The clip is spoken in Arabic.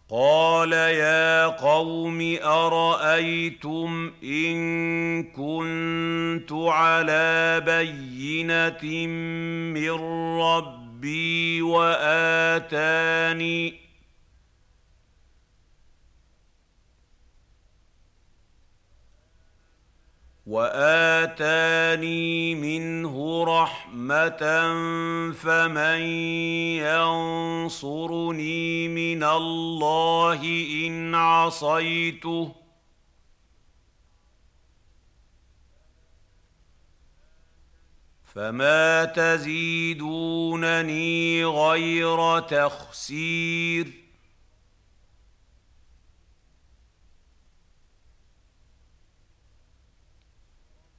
قال يا قوم أرأيتم إن كنت على بينة من ربي وآتاني منه رحمة فمن ينصرني من الله إن عصيته فما تزيدونني غير تخسير